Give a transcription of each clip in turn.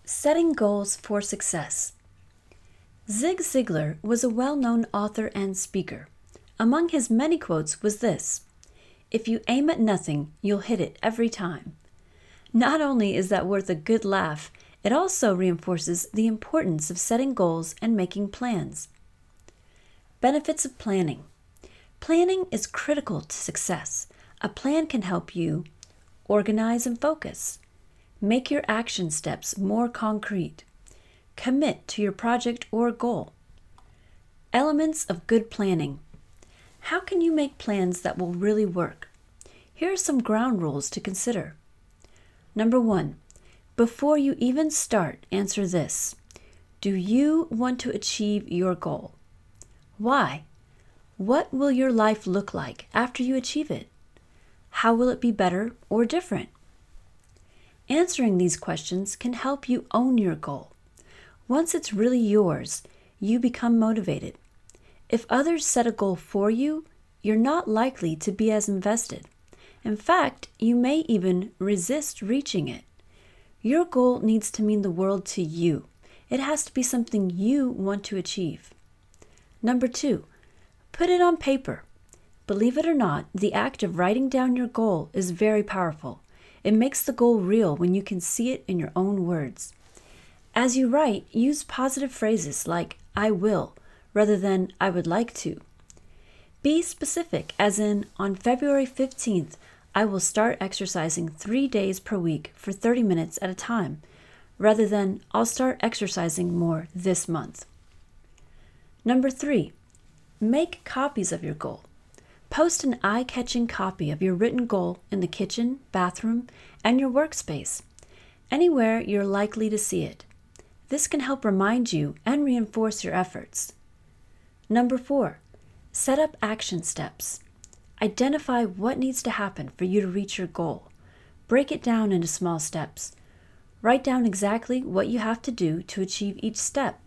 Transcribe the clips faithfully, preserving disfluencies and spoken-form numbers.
Setting Goals for Success. Zig Ziglar was a well-known author and speaker. Among his many quotes was this: "If you aim at nothing, you'll hit it every time." Not only is that worth a good laugh, it also reinforces the importance of setting goals and making plans. Benefits of planning. Planning is critical to success. A plan can help you organize and focus, make your action steps more concrete, commit to your project or goal. Elements of good planning. How can you make plans that will really work? Here are some ground rules to consider. Number one, before you even start, answer this: do you want to achieve your goal? Why? What will your life look like after you achieve it? How will it be better or different? Answering these questions can help you own your goal. Once it's really yours, you become motivated. If others set a goal for you, you're not likely to be as invested. In fact, you may even resist reaching it. Your goal needs to mean the world to you. It has to be something you want to achieve. Number two, put it on paper. Believe it or not, the act of writing down your goal is very powerful. It makes the goal real when you can see it in your own words. As you write, use positive phrases like "I will" rather than "I would like to." Be specific, as in, on February fifteenth, I will start exercising three days per week for thirty minutes at a time, rather than I'll start exercising more this month. Number three, make copies of your goal. Post an eye-catching copy of your written goal in the kitchen, bathroom, and your workspace, anywhere you're likely to see it. This can help remind you and reinforce your efforts. Number four, set up action steps. Identify what needs to happen for you to reach your goal. Break it down into small steps. Write down exactly what you have to do to achieve each step.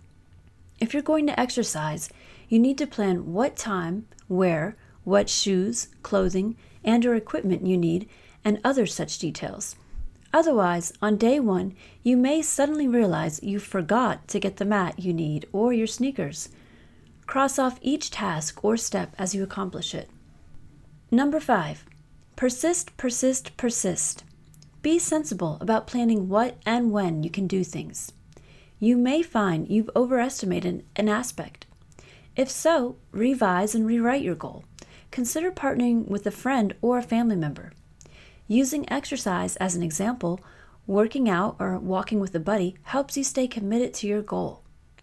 If you're going to exercise, you need to plan what time, where, what shoes, clothing, and or equipment you need, and other such details. Otherwise, on day one, you may suddenly realize you forgot to get the mat you need or your sneakers. Cross off each task or step as you accomplish it. Number five, persist, persist, persist. Be sensible about planning what and when you can do things. You may find you've overestimated an aspect. If so, revise and rewrite your goal. Consider partnering with a friend or a family member. Using exercise as an example, working out or walking with a buddy helps you stay committed to your goal.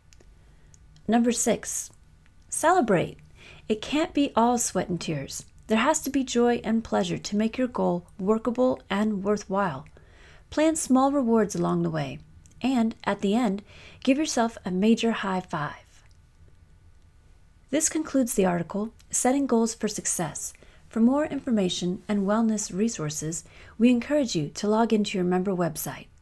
Number six, celebrate. It can't be all sweat and tears. There has to be joy and pleasure to make your goal workable and worthwhile. Plan small rewards along the way, and at the end, give yourself a major high five. This concludes the article, Setting Goals for Success. For more information and wellness resources, we encourage you to log into your member website.